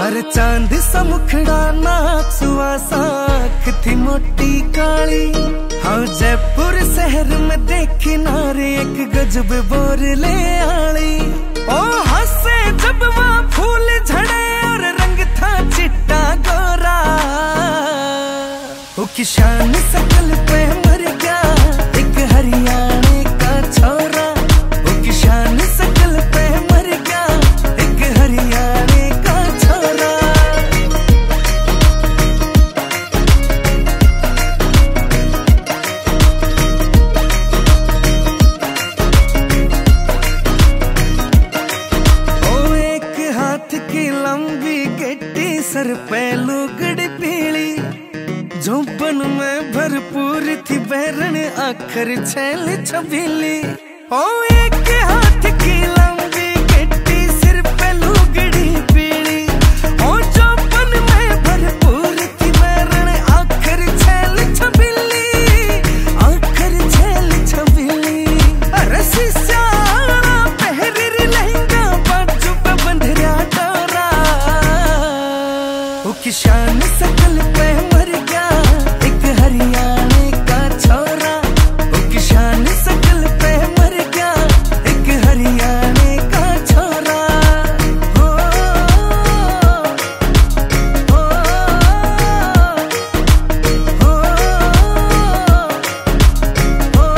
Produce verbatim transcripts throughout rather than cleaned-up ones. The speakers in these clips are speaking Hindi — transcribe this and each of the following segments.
अरे चांद सा मुखड़ा नाक सुहासा थी मोटी काली। हाँ जयपुर शहर में देखी नारे एक गजब बोरले आली। ओ हंसे जब वहाँ फूल झड़े और रंग था चिट्टा गोरा। ओ किसान सकल पे मर गया एक हरियाणे का छोरा। ओ किसान सकल पे मर गया एक हरियाणे का छोरा। ओ एक हाथ की लंबी गट्टी सर पे लुगड़ी पीली। झोंपन में भरपूर थी बहरन आखर छैल छबीली। ओ एक हाथ की लंबी गट्टी सिर पे लुगड़ी पीली। ओ झोंपन में भरपूर थी बहरन आखर छैल छबीली। आखर छैल छबीली। अरे सिस्याना पहरी लहंगा बाजू पे बंधरिया डोरा। ओ किसान सकल पे मर गया एक हरियाणे का छोरा। ओ किसान सकल पे मर गया एक हरियाणे का छोरा। हो, हो, हो, हो।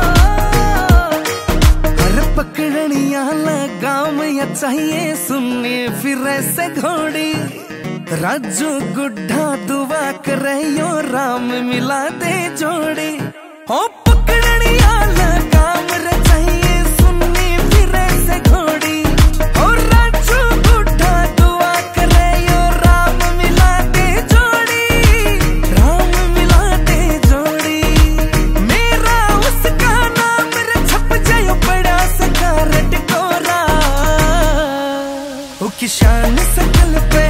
हर पकड़निया लगाम या चाहिए सुनने फिर ऐसे घोड़ी। राजू गुड्ढा दुआ करे यो राम मिला दे जोड़ी। हो पकड़निया लगाम रे चाहिए सुननी फिर ऐसे घोड़ी। हो राजू गुड्ढा दुआ करे यो राम मिला दे जोड़ी। राम मिला दे जोड़ी। मेरा उसका नाम रे छप जायो बड़ा सका रटकोरा। ओ किसान सकल पे